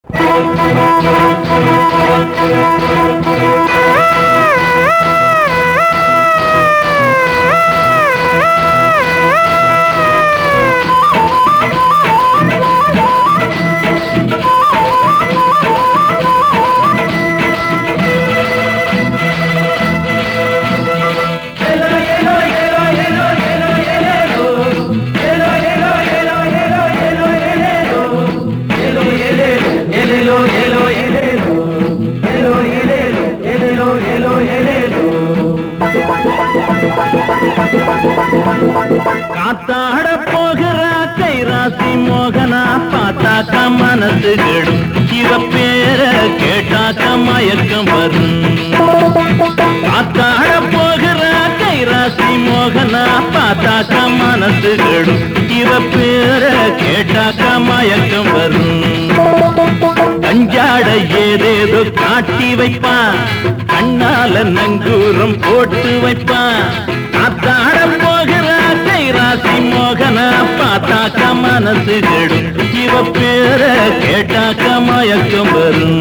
காத்தாட போகிற கைராசி மோகனா பார்த்தாக்க மனசு கெடும் இவ பேர கேட்டாக்க மயக்கம் வரும் காத்தாட போகிற கைராசி மோகனா பார்த்தாக்க மனசு கெடும் இவ பேர கேட்டாக்க மயக்கம் வரும் கஞ்சாட ஏதேதோ காட்டி வைப்பான் கண்ணால நங்கூரம் போட்டு வைப்பான் காத்தாட போகிற கைராசி மோகனா பார்த்தாக்க மனசு கெடும் இவ பேர கேட்டாக்க மயக்கம் வரும்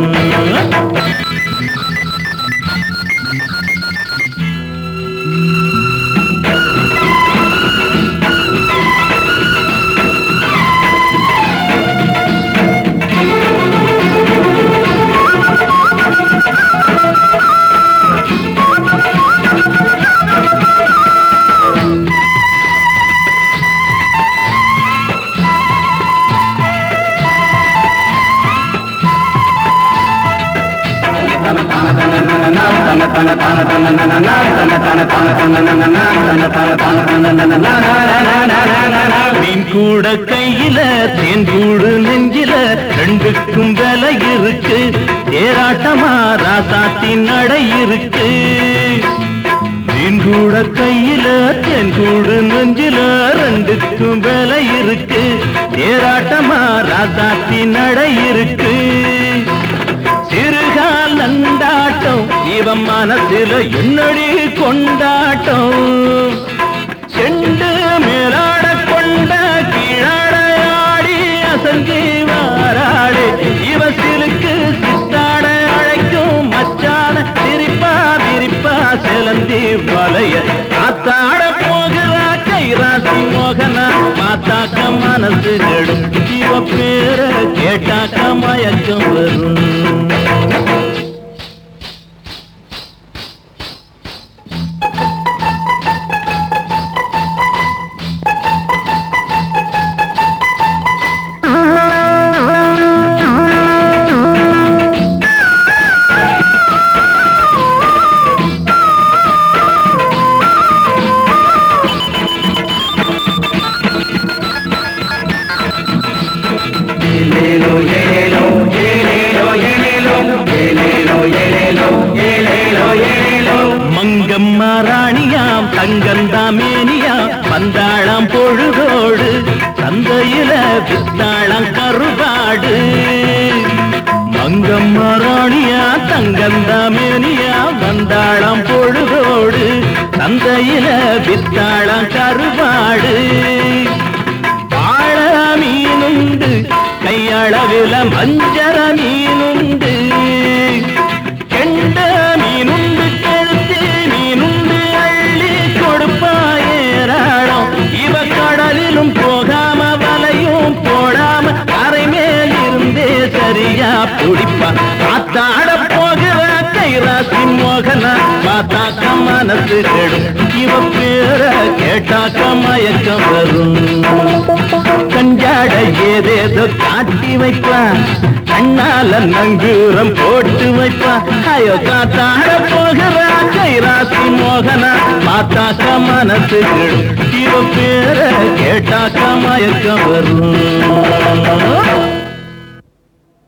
மீன் கூட கையில தேன் கூடு நெஞ்சில ரெண்டுக்கும் விலை இருக்கு தேராட்டமா ராசாத்தின் நடை இருக்கு மீன் கூட கையில தேன் கூடு நெஞ்சில ரெண்டுக்கும் விலை இருக்கு தேராட்டமா ராசாத்தின் நடை இருக்கு சிறுகால் நண்டாட்டம் இவன் மனசில என்னடி கொண்டாட்டம் செண்டு மேலாட கொண்ட கீழாட ஆடி அசந்தி வாராடு இவ சிலுக்கு சித்தாட அழைக்கும் மச்சான சிரிப்பா விரிப்பா செலந்தி வலைய காத்தாட போகிறா கைராசி மோகனா பார்த்தாக்க மனசு கெடும் இவ பேர கேட்டாக்க மயக்கம் வரும் மங்கம்மா ராணியாம் தங்கந்தாமேனியாம் வந்தாளாம் பொழுதோடு சந்தையில வித்தாளாம் கருவாடு மங்கம்மா ராணியா தங்கந்தாமேனியா வந்தாளாம் பொழுதோடு சந்தையில வித்தாளாம் கருவாடு பாழ மீனுண்டு கையளவில மஞ்சர மீனுண்டு கெண்ட மீனுண்டு கழுத்து மீனுண்டு அள்ளி கொடுப்பாயேராளம் இவ கடலிலும் போகாம வலையும் போடாம கரை மேல் இருந்தே சரியா பிடிப்பா காத்தாட போகிற கைராசி மோகனா பார்த்தாக்க மனசு கெடும் இவ பேர கேட்டாக்க மயக்கம் வரும் கஞ்சாட ஏதேதோ காட்டி வைப்பா கண்ணால நங்கூரம் போட்டு வைப்பா ஐயோ காத்தாட போகிறா கைராசி மோகனா பார்த்தாக்க மனசு கெடும் இவ பேர கேட்டாக்க மயக்கம் வரும்